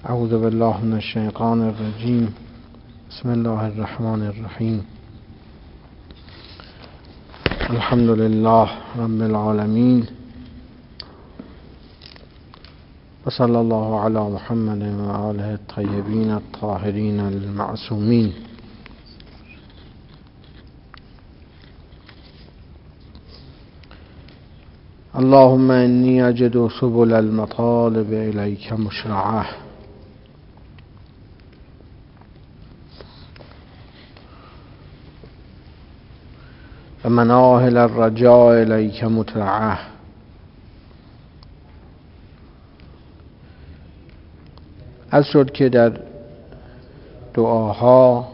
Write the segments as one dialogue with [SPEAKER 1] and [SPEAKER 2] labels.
[SPEAKER 1] اعوذ بالله من الشیطان الرجیم. بسم الله الرحمن الرحیم. الحمد لله رب العالمین و صلی الله علی محمد و آله الطیبین الطاهرین المعصومین. اللهم انی اجد سبل المطالب الیک مشرعه و مناهل الرجاء الیک مترعه. از شد که در دعاها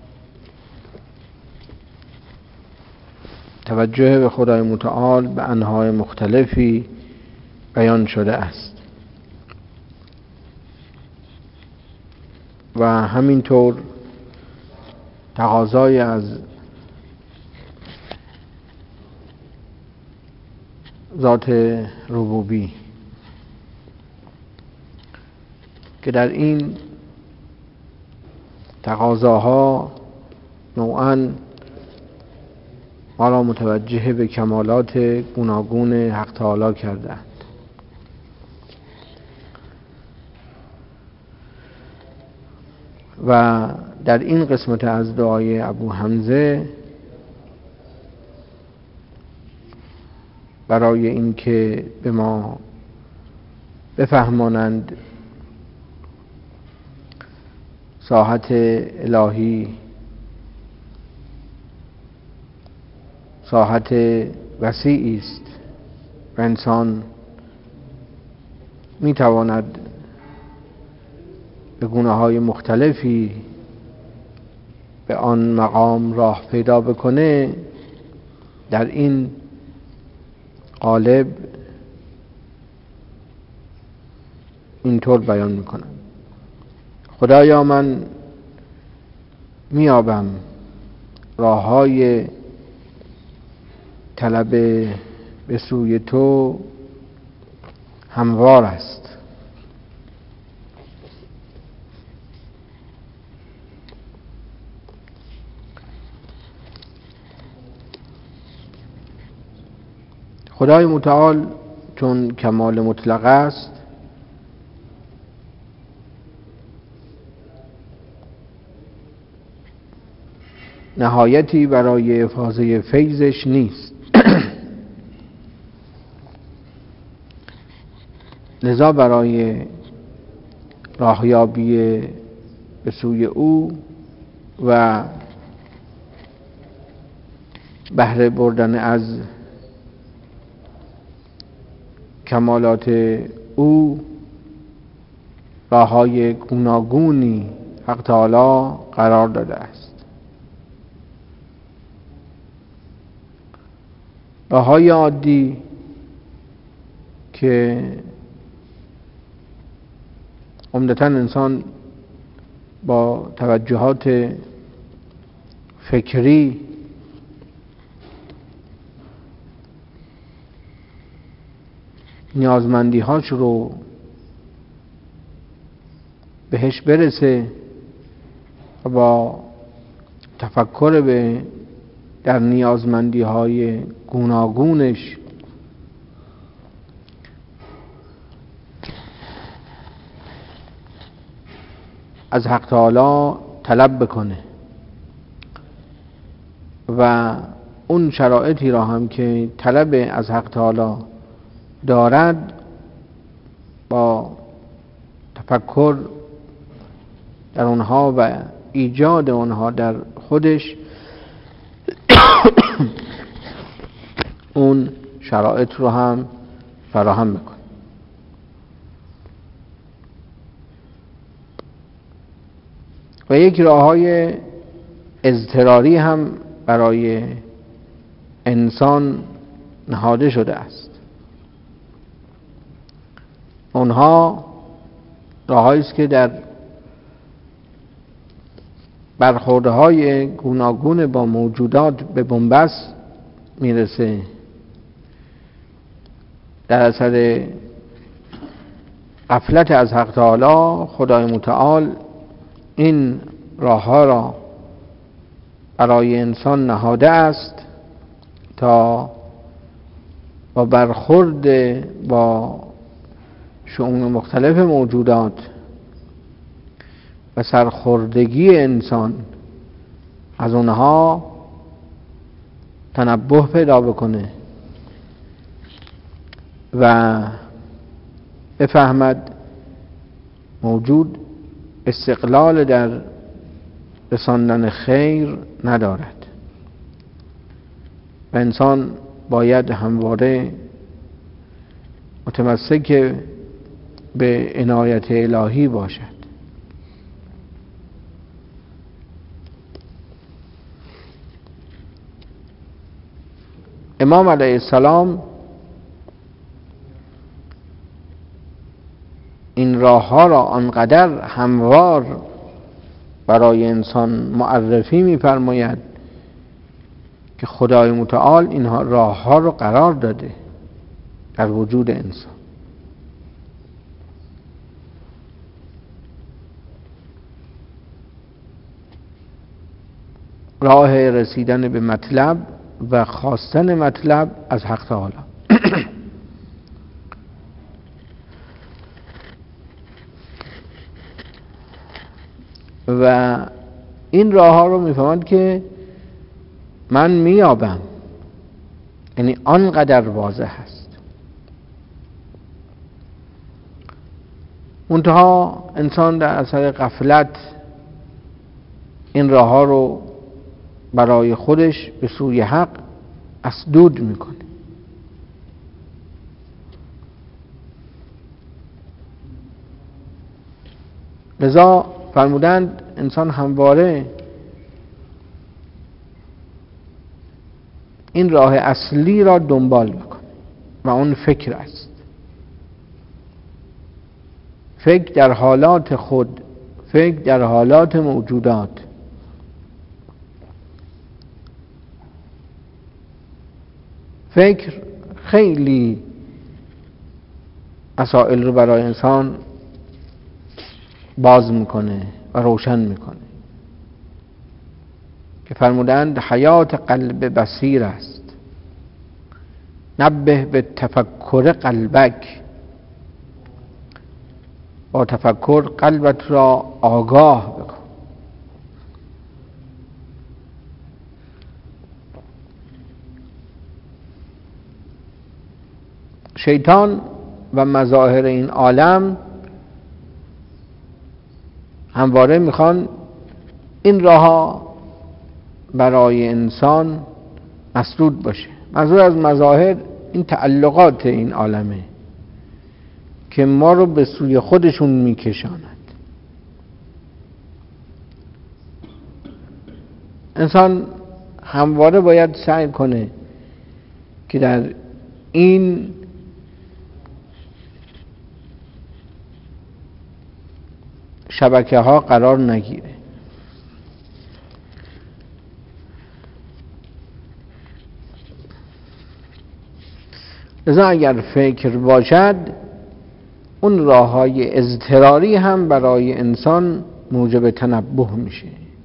[SPEAKER 1] توجه به خدای متعال به انواع مختلفی بیان شده است و همینطور تقاضای از ذات ربوبی که در این تقاضاها نوعاً ما را متوجه به کمالات گوناگون حق تعالی کردند و در این قسمت از دعای ابو حمزه برای اینکه به ما بفهمانند ساحت الهی ساحت وسیعی است و انسان میتواند به گونه‌های مختلفی به آن مقام راه پیدا بکنه. در این قالب اینطور بیان میکنم: خدایا من میابم راههای طلب به سوی تو هموار است. خدای متعال چون کمال مطلق است نهایتی برای افاضه فیضش نیست. لذا برای راهیابی به سوی او و بهره بردن از کمالات او راههای گوناگونی حق تعالی قرار داده است. راههای عادی که عمدتاً انسان با توجهات فکری نیازمندی هاش رو بهش برسه و با تفکر به در نیازمندی های گوناگونش از حق تعالی طلب بکنه و اون شرایطی را هم که طلب از حق تعالی دارد با تفکر در اونها و ایجاد اونها در خودش اون شرایط رو هم فراهم بکنه. و یک راههای اضطراری هم برای انسان نهاده شده است. اونها راههایی است که در برخوردهای گوناگون با موجودات به بنبست میرسه در اثر غفلت از حق تعالی خدای متعال این راه ها را برای انسان نهاده است تا با برخورد با شؤون مختلف موجودات و سرخوردگی انسان از اونها تنبه پیدا بکنه و بفهمد موجود استقلال در رساندن خیر ندارد و انسان باید همواره متمسک به عنایت الهی باشد. امام علیه السلام این راه ها را آنقدر هموار برای انسان معرفی می‌فرماید که خدای متعال این راه ها را قرار داده در وجود انسان. راه رسیدن به مطلب و خواستن مطلب از حق تعالی. و این راه ها رو میفهمند که من میابم، یعنی آنقدر واضح است. منتها انسان در اثر غفلت این راه ها رو برای خودش به سوی حق مسدود میکنه. لذا فرمودند انسان همواره این راه اصلی را دنبال بکنه و اون فکر است. فکر در حالات خود، فکر در حالات موجودات. فکر خیلی مسائل رو برای انسان باز میکنه و روشن میکنه که فرمودند حیات قلب بصیر است، نبه به تفکر قلبک. با تفکر قلبت را آگاه بکن. شیطان و مظاهر این عالم همواره میخوان این راه برای انسان مسدود باشه. منظور از مظاهر این تعلقات این عالمه که ما رو به سوی خودشون میکشاند. انسان همواره باید سعی کنه که در این شبکه ها قرار نگیره. لذا اگر فکر باشد اون راه های اضطراری هم برای انسان موجب تنبه میشه.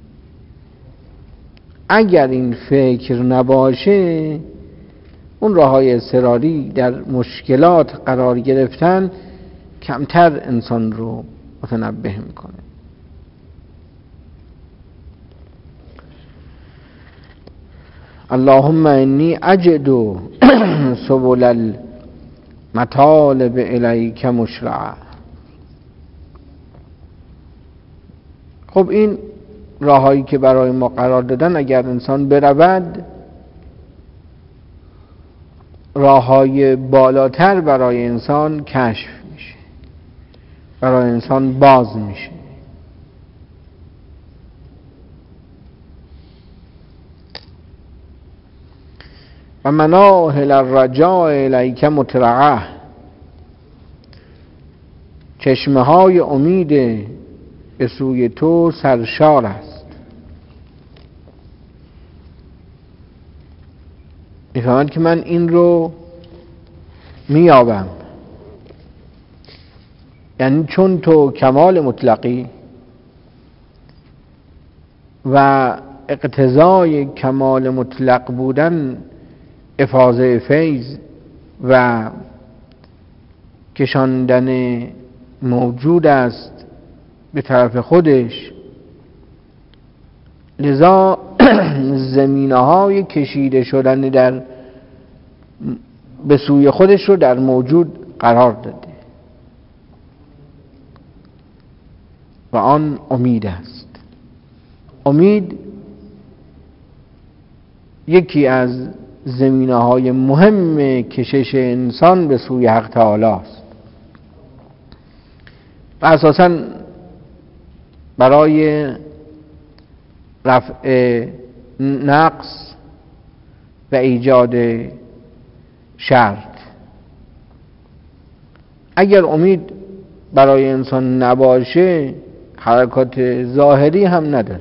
[SPEAKER 1] اگر این فکر نباشه اون راه های اضطراری در مشکلات قرار گرفتن کمتر انسان رو متنبه میکنه. اللهم انی اجد سبل المطالب الیک مشرعه. خب این راهایی که برای ما قرار دادن اگر انسان برود راههای بالاتر برای انسان کشف میشه، برای انسان باز میشه. و مناهل الرجاء الیک مترعه. چشمه های امید به سوی تو سرشار است. میفهمند که من این رو میابم. یعنی چون تو کمال مطلقی و اقتضای کمال مطلق بودن افاضه فیض و کشاندن موجود است به طرف خودش، لذا زمینه های کشیده شدن در به سوی خودش رو در موجود قرار داده و آن امید است. امید یکی از زمینه های مهم کشش انسان به سوی حق تعالی است و اساساً برای رفع نقص و ایجاد شرط. اگر امید برای انسان نباشه حرکات ظاهری هم نداره.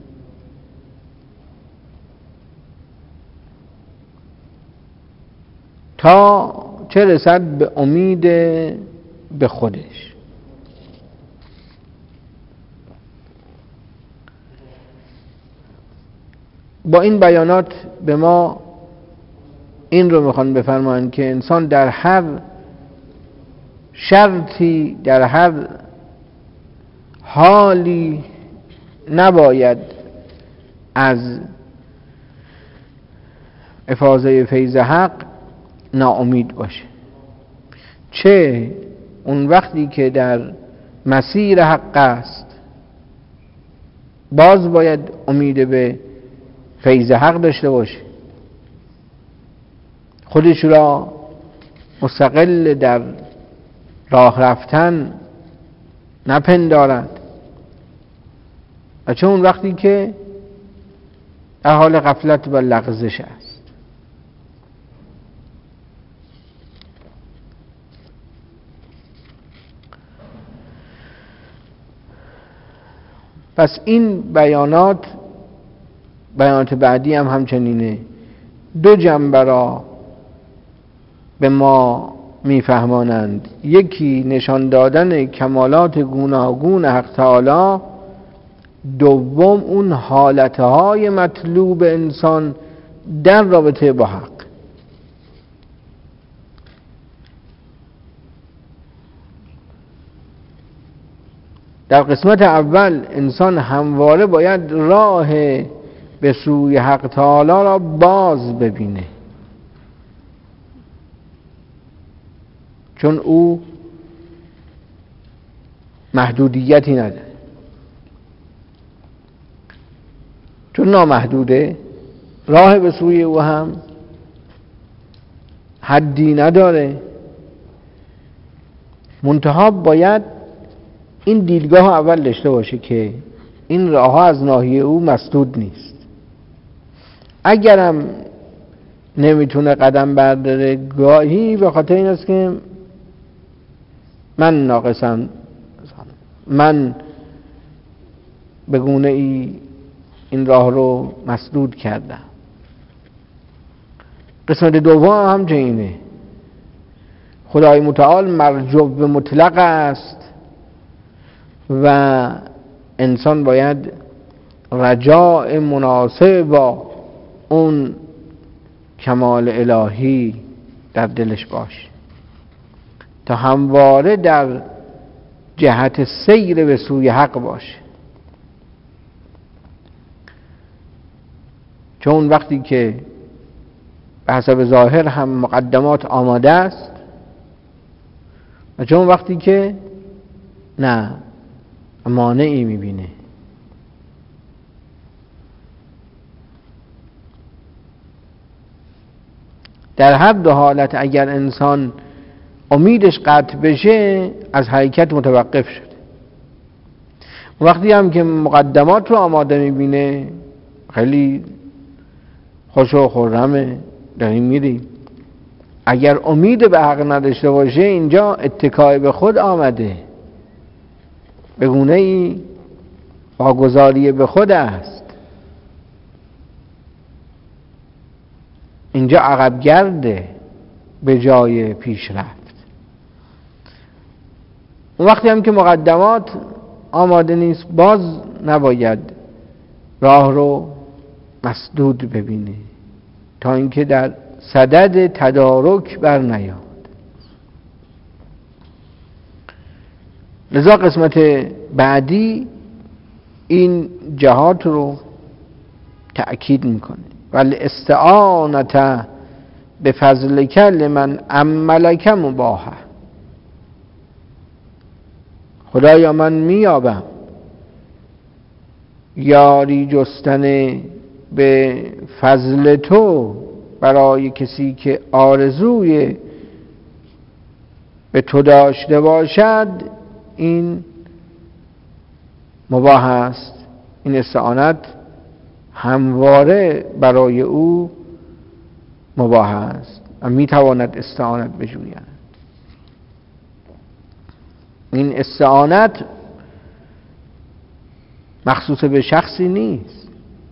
[SPEAKER 1] تا چه رسد به امید به خودش. با این بیانات به ما این رو میخوان بفرمایند که انسان در هر شرطی، در هر حالی نباید از افاضه فیض حق ناامید باشه، چه اون وقتی که در مسیر حق است باز باید امید به فیض حق داشته باشه، خودش را مستقل در راه رفتن نپندارد و چه اون وقتی که در حال غفلت و لغزش است. پس این بیانات بعدی هم همچنینه، دو جنبه را به ما میفهمانند. یکی نشان دادن کمالات گوناگون حق تعالی، دوم اون حالتهای مطلوب انسان در رابطه با حق. در قسمت اول انسان همواره باید راه به سوی حق تعالی را باز ببینه، چون او محدودیتی نداره، چون نامحدوده. راه به سوی او هم حدی نداره، منتها باید این دیدگاه اول داشته باشه که این راه ها از ناحیه او مسدود نیست. اگرم نمیتونه قدم برداره، گاهی به خاطر این است که من ناقصم، من به گونه ای این راه رو مسدود کردم. قسمت دوم هم چنینه، خدای متعال مرجو به مطلق است و انسان باید رجاء مناسب با اون کمال الهی در دلش باشه تا همواره در جهت سیر به سوی حق باشه. چون وقتی که به حسب ظاهر هم مقدمات آماده است و چون وقتی که نه مانعی میبینه. در هر دو حالت اگر انسان امیدش قطع بشه از حرکت متوقف شده. وقتی هم که مقدمات رو آماده میبینه خیلی خوش و خرمه، داریم میریم. اگر امید به حق نداشته باشه اینجا اتکای به خود آمده، به گونه ای واگذاری به خود است. اینجا عقب گرده به جای پیشرفت. اون وقتی هم که مقدمات آماده نیست باز نباید راه رو مسدود ببینه تا اینکه در صدد تدارک بر نیاد. لذا قسمت بعدی این جهات رو تأکید میکنه. ولی استعانت به فضلک لمن عملک مباحه. خدایا من میابم یاری جستن به فضل تو برای کسی که آرزوی به تو داشته باشد، این مباح است. این استعانت همواره برای او مباح است و میتواند استعانت بجوید. این استعانت مخصوص به شخصی نیست،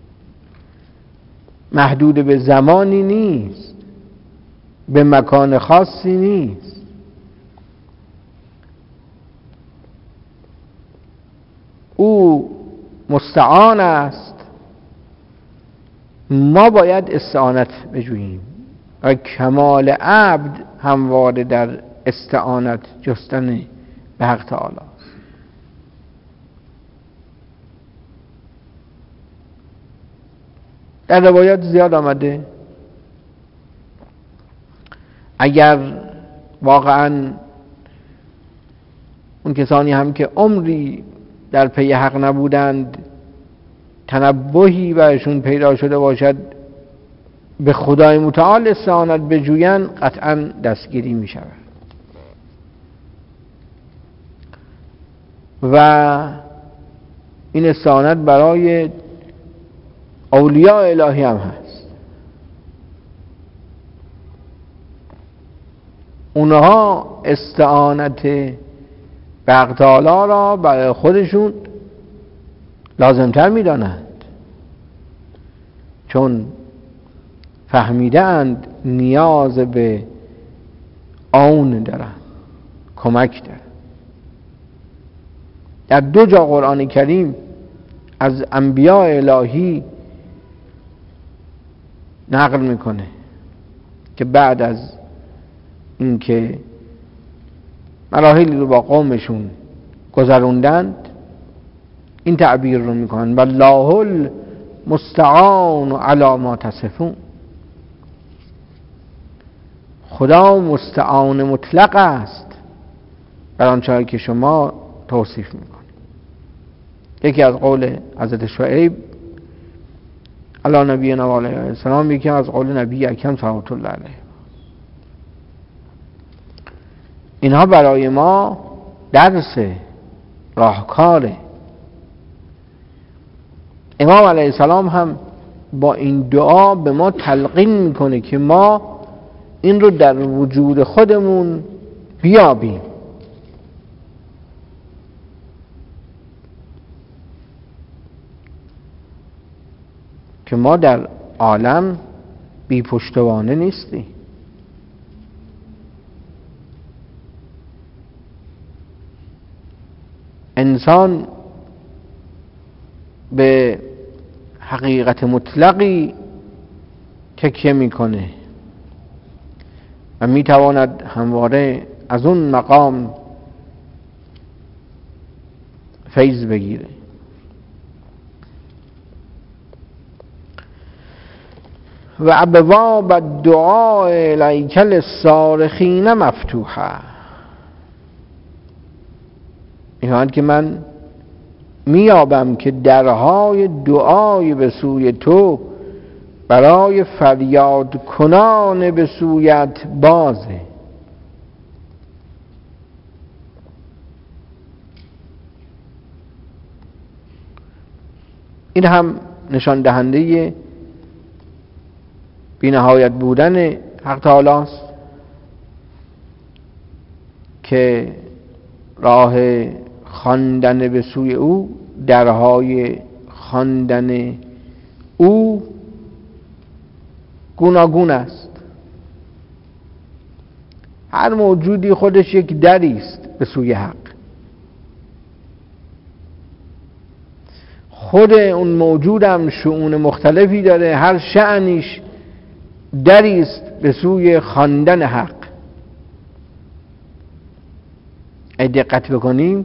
[SPEAKER 1] محدود به زمانی نیست، به مکان خاصی نیست. او مستعان است، ما باید استعانت بجوییم و کمال عبد همواره در استعانت جستن به حق تعالی است. در روایات زیاد آمده اگر واقعا اون کسانی هم که عمری در پی حق نبودند تنبهی برشون پیدا شده باشد به خدای متعال استعانت بجویند، قطعا دستگیری می شود و این استعانت برای اولیاء الهی هم هست. اونها استعانت به حق تعالی را برای خودشون لازمتر می دانند، چون فهمیدند نیاز به عون دارند، کمک دارند. در 2 جا قرآن کریم از انبیاء الهی نقل میکنه که بعد از اینکه مراحلی رو با قومشون گذروندند این تعبیر رو میکنن: والله المستعان علی ما تصفون. خدا مستعان مطلق است بر آنچه که شما توصیف میکنید. یکی از قول حضرت شعیب علی نبینا و علیه السلام، یکی از قول نبی اکرم صلوات الله علیه. اینها برای ما درس راهکاره. امام علیه السلام هم با این دعا به ما تلقین میکنه که ما این رو در وجود خودمون بیابیم. که ما در عالم بی پشتوانه نیستیم. انسان به حقیقت مطلقی تکیه میکنه و میتواند همواره از اون مقام فیض بگیره. و ابواب الدعاء الیک للصارخین مفتوحه. میگویند که من میابم که درهای دعای به سوی تو برای فریاد کنان به سویت بازه. این هم نشان دهنده بی نهایت بودن حق تعالی است که راه خواندن به سوی او، درهای خواندن او گوناگون است. هر موجودی خودش یک دری است به سوی حق. خود اون موجودم شؤون مختلفی داره، هر شأنیش دریست به سوی خواندن حق. اگه دقت بکنیم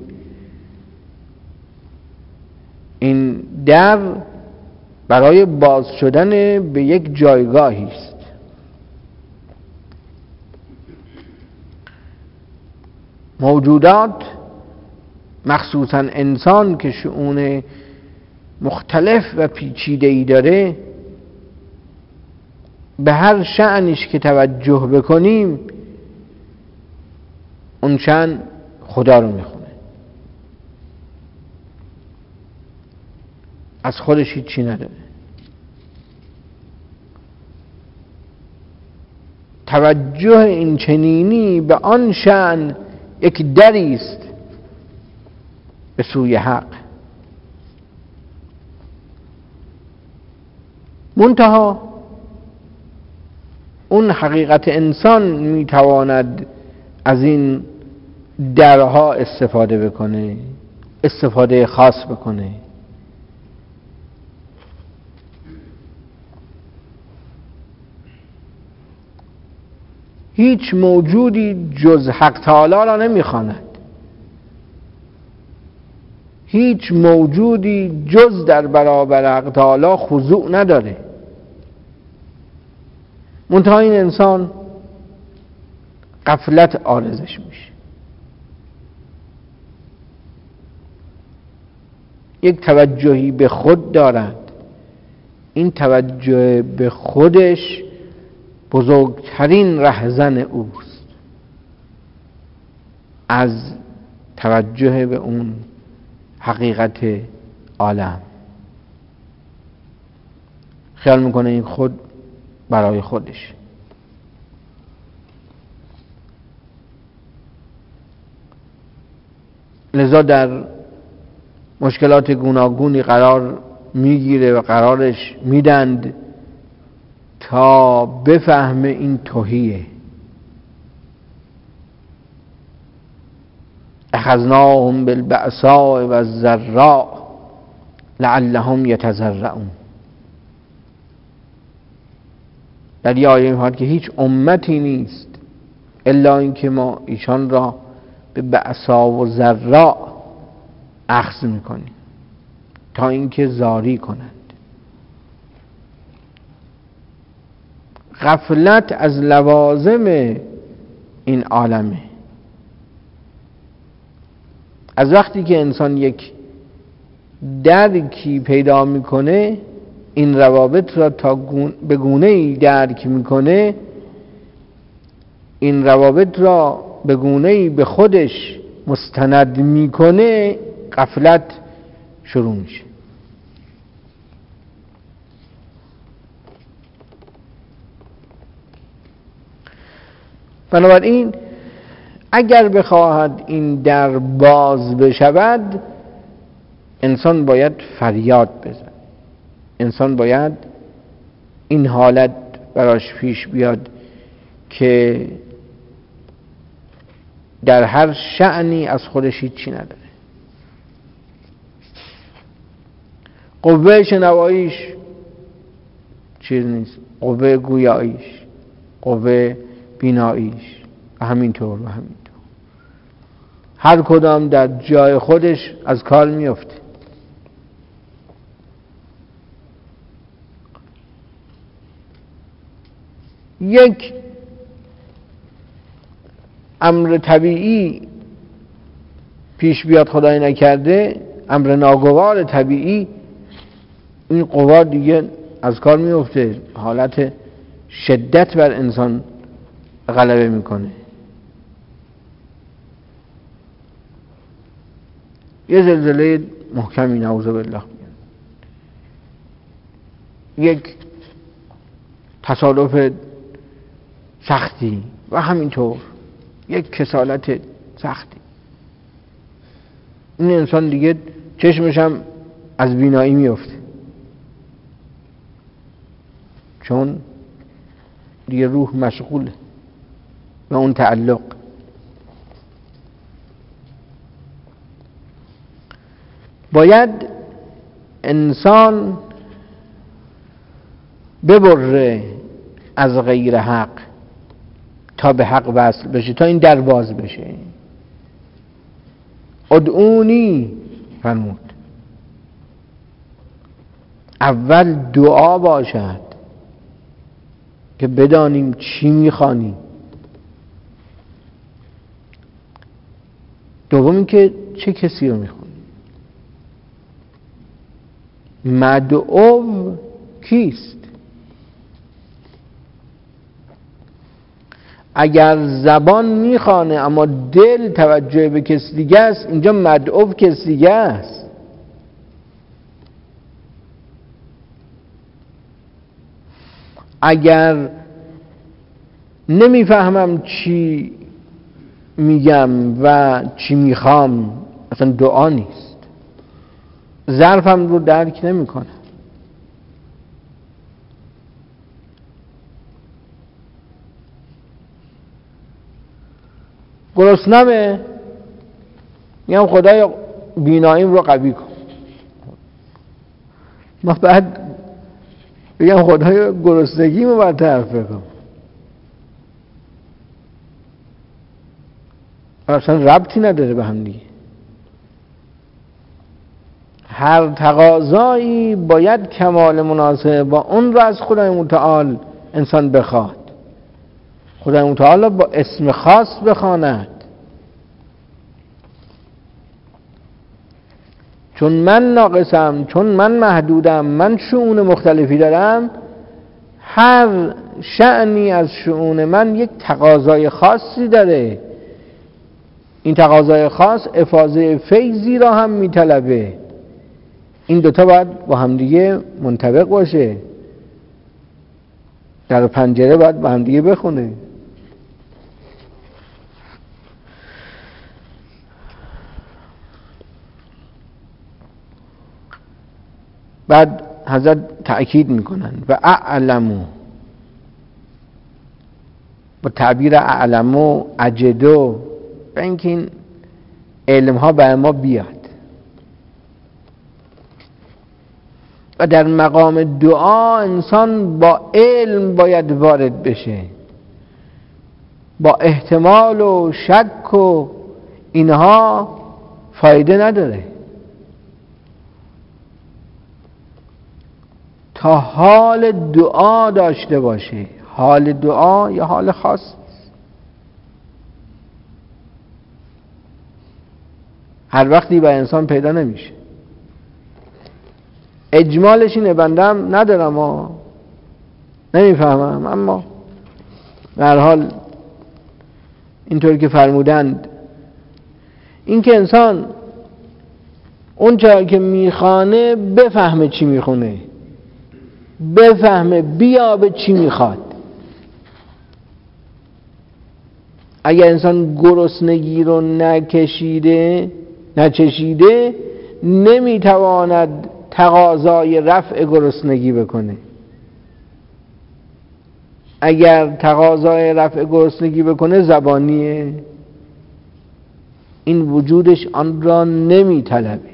[SPEAKER 1] این در برای باز شدن به یک جایگاهی است. موجودات مخصوصا انسان که شؤون مختلف و پیچیده‌ای داره، به هر شأنش که توجه بکنیم اون شأن خدا رو میخونه، از خودش هیچی نداره. توجه این چنینی به آن شأن یک دری است به سوی حق. منتها اون حقیقت انسان میتواند از این درها استفاده بکنه، استفاده خاص بکنه. هیچ موجودی جز حق تعالی را نمیخواند. هیچ موجودی جز در برابر حق تعالی خضوع نداره. منتها این انسان غفلت عارضش میشه. یک توجهی به خود دارد. این توجه به خودش بزرگترین رهزن اوست از توجه به اون حقیقت عالم. خیال میکنه این خود برای خودش. لذا در مشکلات گوناگونی قرار میگیره و قرارش میدند تا بفهمه این تهیه. اخذناهم بالبأساء والضراء لعلهم یتضرعون. در یه آیه می‌فرماید که هیچ امتی نیست الا اینکه ما ایشان را به بأسا و ضراء اخذ میکنیم تا اینکه زاری کنند. غفلت از لوازم این عالمه. از وقتی که انسان یک درکی پیدا میکنه، این روابط را تا به گونه‌ای درک میکنه، این روابط را به گونه‌ای به خودش مستند میکنه، غفلت شروع میشه. بنابراین اگر بخواهد این در باز بشود، انسان باید فریاد بزن. انسان باید این حالت براش پیش بیاد که در هر شأنی از خودش هیچی نداره. قوه شنواییش چیز نیست، قوه گویاییش، قوه بیناییش و همینطور و همینطور. هر کدام در جای خودش از کار میفته. یک امر طبیعی پیش بیاد خدای نکرده، امر ناگوار طبیعی، این قوا دیگه از کار میفته، حالت شدت بر انسان غلبه میکنه. یه زلزله محکمی نعوذ بالله، یک تصادف سختی و همینطور یک کسالت سختی، این انسان دیگه چشمش هم از بینایی میفته، چون دیگه روح مشغوله و اون تعلق. باید انسان ببره از غیر حق تا به حق وصل بشه، تا این در باز بشه. ادعونی فرمود اول دعا باشد که بدانیم چی میخوانیم. دوم که چه کسی رو میخوانیم. مدعو کیست؟ اگر زبان میخوانه اما دل توجه به کسی دیگه است، اینجا مدعو کسی دیگه است. اگر نمیفهمم چی میگم و چی میخوام، اصلا دعا نیست. ظرفم رو درک نمیکنه. گرسنمه، میگم خدای بیناییم رو قوی کن. ما بعد بگم خدای گرسنگیمو برطرف بکن. اصلا ربطی نداره به هم دیگه. هر تقاضایی باید کمال مناسبه با اون رو از خدای متعال انسان بخواد. خدای متعال با اسم خاص بخواند. چون من ناقصم، چون من محدودم، من شؤون مختلفی دارم، هر شأنی از شؤون من یک تقاضای خاصی داره. این تقاضای خاص افاضه فیضی را هم میطلبه. این دوتا باید با همدیگه منطبق باشه. در پنجره باید با همدیگه بخونه. بعد حضرت تأکید میکنن و اعلمو، با تعبیر اعلمو اجدو، به اینکه این علم ها بر ما بیاد. و در مقام دعا انسان با علم باید وارد بشه. با احتمال و شک و اینها فایده نداره. تا حال دعا داشته باشه. حال دعا یا حال خاص است. هر وقتی به انسان پیدا نمیشه. اجمالش اینه، بندم ندارم و نمیفهمم، اما به هر حال اینطور که فرمودند، این که انسان اون چرا که میخوانه بفهمه چی میخونه، بفهمه بیا به چی میخواد. اگر انسان گرسنگی رو نچشیده نمیتواند تقاضای رفع گرسنگی بکنه. اگر تقاضای رفع گرسنگی بکنه زبانیه، این وجودش آن را نمیطلبه.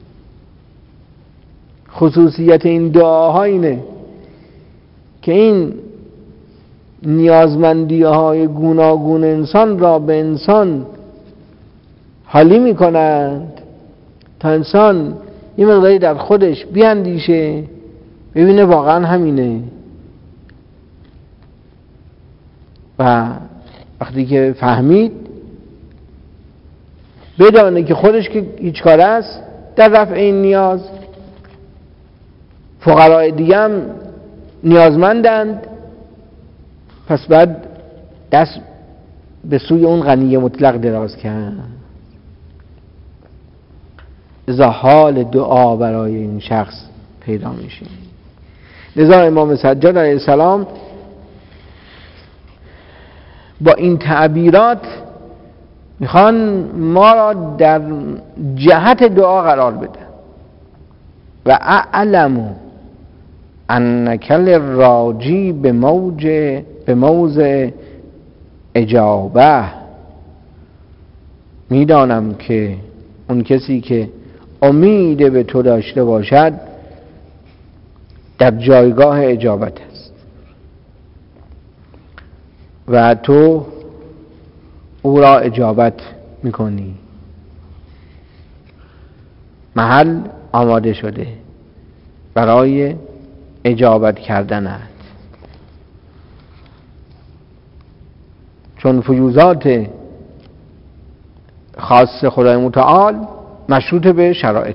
[SPEAKER 1] خصوصیت این دعاها اینه که این نیازمندی های گوناگون انسان را به انسان حالی می کنند تا انسان یه مقداری در خودش بیاندیشه، ببینه واقعا همینه. و وقتی که فهمید بدانه که خودش که هیچ کار است در رفع این نیاز، فقرای دیگه هم نیازمندند، پس بعد دست به سوی اون غنی مطلق دراز کرد. لذا حال دعا برای این شخص پیدا میشه. لذا امام سجاد علیه السلام با این تعبیرات میخوان ما را در جهت دعا قرار بده. و اعلمو انکل راجی به موضع اجابه، میدانم که اون کسی که امید به تو داشته باشد در جایگاه اجابت است و تو او را اجابت میکنی. محل آماده شده برای اجابت کردنت، چون فیوضات خاص خدای متعال مشروط به شرایط.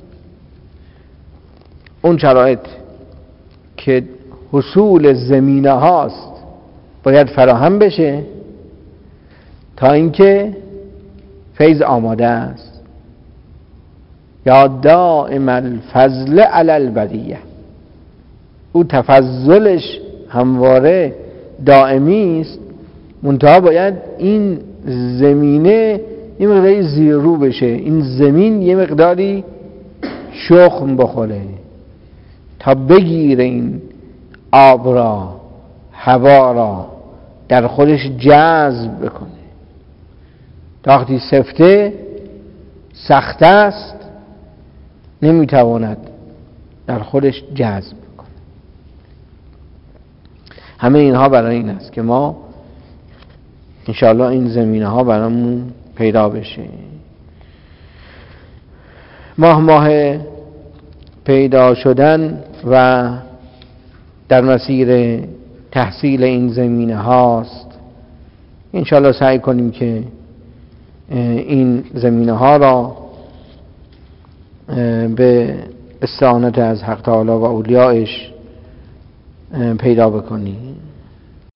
[SPEAKER 1] اون شرایط که حصول زمینه هاست باید فراهم بشه تا اینکه فیض آماده است. یا دائم الفضل علی البریه، او تفضلش همواره دائمی است، منتها باید این زمینه یه مقداری زیرو بشه، این زمین یه مقداری شخم بخوره تا بگیره این آب را، هوا را در خودش جذب بکنه. تا وقتی سفته سخت است نمیتواند در خودش جذب بکنه. همه اینها برای این است که ما انشاءالله این زمینه ها برامون پیدا بشه. ماه پیدا شدن و در مسیر تحصیل این زمینه هاست. انشاءالله سعی کنیم که این زمینه ها را به استعانت از حق تعالی و اولیائش پیدا بکنیم.